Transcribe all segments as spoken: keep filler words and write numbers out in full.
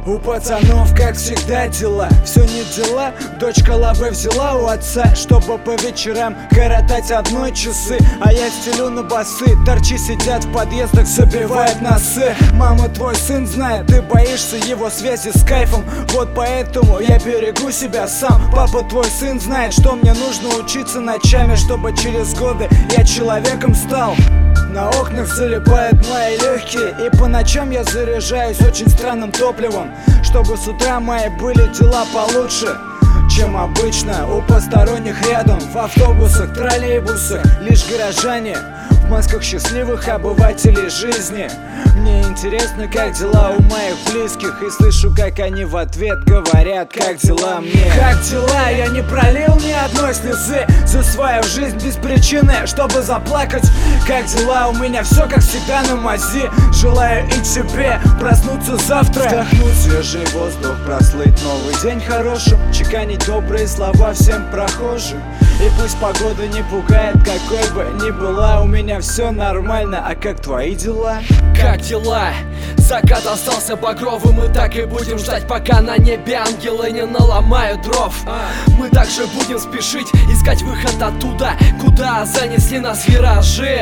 У пацанов, как всегда, дела. Все не дела, дочка лавы взяла у отца, чтобы по вечерам коротать одной часы. А я стелю на басы, торчи сидят в подъездах, забивают носы. Мама, твой сын знает, ты боишься его связи с кайфом, вот поэтому я берегу себя сам. Папа, твой сын знает, что мне нужно учиться ночами, чтобы через годы я человеком стал. На окнах залипают мои легкие, и по ночам я заряжаюсь очень странным топливом, чтобы с утра мои были дела получше, чем обычно у посторонних рядом. В автобусах, троллейбусах лишь горожане, в масках счастливых обывателей жизни. Мне интересно, как дела у моих близких, и слышу, как они в ответ говорят: как дела мне? Как дела? Я не пролил ни одной слезы за свою жизнь без причины, чтобы заплакать. Как дела? У меня все как всегда на мази. Желаю и тебе проснуться завтра, вдохнуть свежий воздух, прослыть новый день хорошим, чеканить добрые слова всем прохожим. И пусть погода не пугает, какой бы ни была, у меня все нормально. А как твои дела? Как дела? Закат остался багровым, мы так и будем ждать, пока на небе ангелы не наломают дров. Мы также будем спешить, искать выход оттуда, куда занесли нас виражи.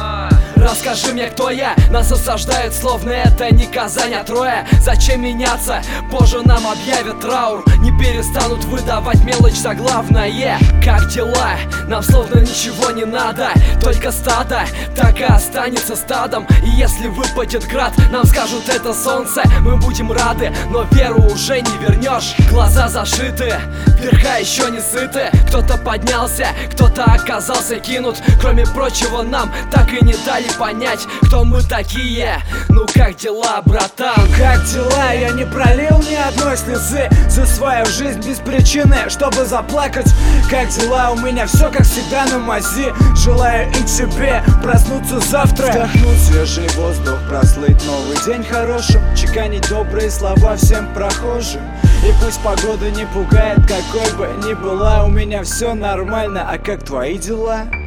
Расскажи мне, кто я, нас осаждают, словно это не Казань, а Троя. Зачем меняться? Позже нам объявят траур, не перестанут выдавать мелочь за главное. Как дела? Нам словно ничего не надо, только стадо так и останется стадом. И если выпадет град, нам скажут: это солнце, мы будем рады, но веру уже не вернешь. Глаза зашиты, верха еще не сыты. Кто-то поднялся, кто-то оказался кинут. Кроме прочего, нам так и не дали понять, кто мы такие. Ну как дела, братан? Как дела? Я не пролил ни одной слезы за свою жизнь без причины, чтобы заплакать. Как дела? У меня все как всегда на мази. Желаю и тебе проснуться завтра, вдохнуть свежий воздух, прослыть новый день хорошим, чеканить добрые слова всем прохожим. И пусть погода не пугает, какой бы ни была, у меня все нормально. А как твои дела?